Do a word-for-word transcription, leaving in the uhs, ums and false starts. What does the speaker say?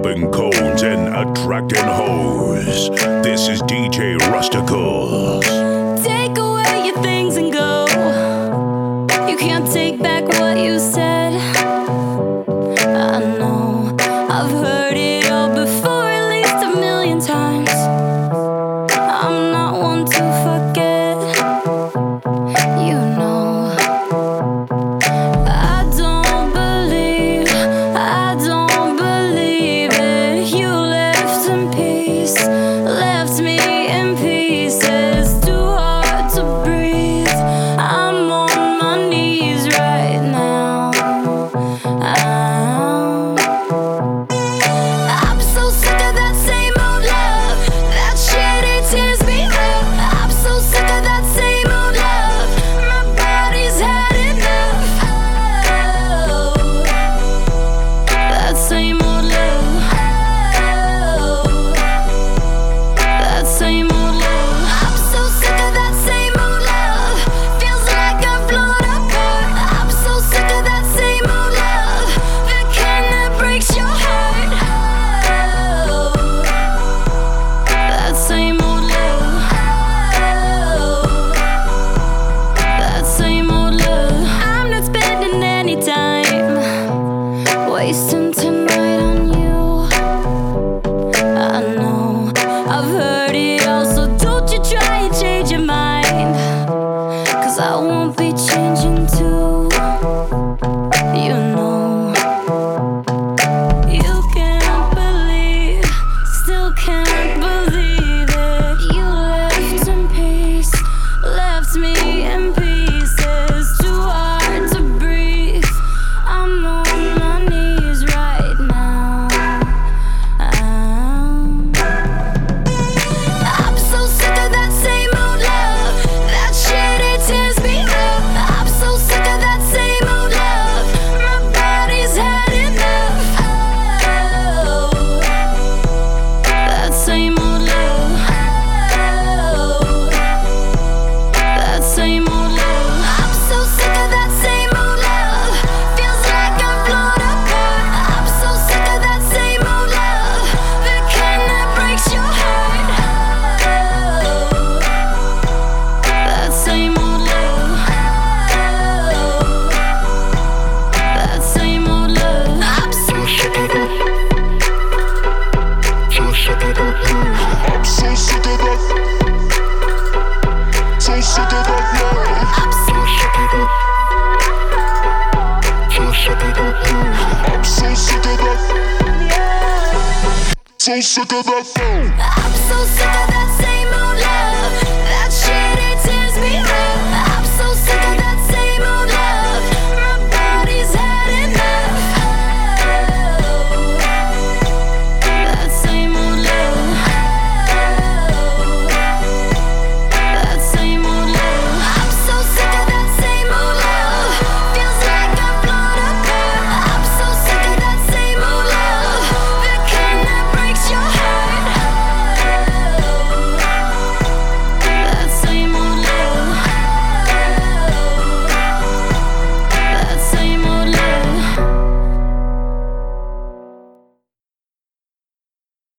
popping cones and attracting hoes. This is D J Rusticles. Take away your things and go. You can't take back what you said. I know, I've heard it all before, at least a million times. I'm not one to forget. You know, I don't believe, I don't believe it. You left in peace, left me in pieces. Too hard to breathe. I'm on my knees right now. I'm, I'm so sick of that same old love. That shit, it tears me up. I'm so sick of that same old love. My body's had enough. Oh, that same old love. Oh, that same old love. I'm so sick of that same old love. Feels like I've blown apart. I'm so sick of that same old love. The kind that breaks your heart. Oh, that same old love. Oh, that same old love. I'm not spending any time wasting tonight on you. I know, I've heard it all, so don't you try and change your mind. Cause I won't be changing too. You know, you can't believe, still can't believe it. You left in peace, left me in pieces. Too hard to breathe. I'm on my knees right now. I'm, I'm so sick of that same old love. That shit, it tears me up. I'm so sick of that same old love. My body's had enough. Oh, that same old love. Oh, that same old love. I'm so sick of that same old love. Feels like I've blown apart. I'm so sick of that same old love. The kind that breaks your heart. Oh, that same old love. Oh, that same old love. I'm so sick of that. So sick of that love. I'm so sick of that. So sick of that love. I'm so sick of that. So sick of that love. I'm so sick of that. So sick of that love. I'm so sick of that.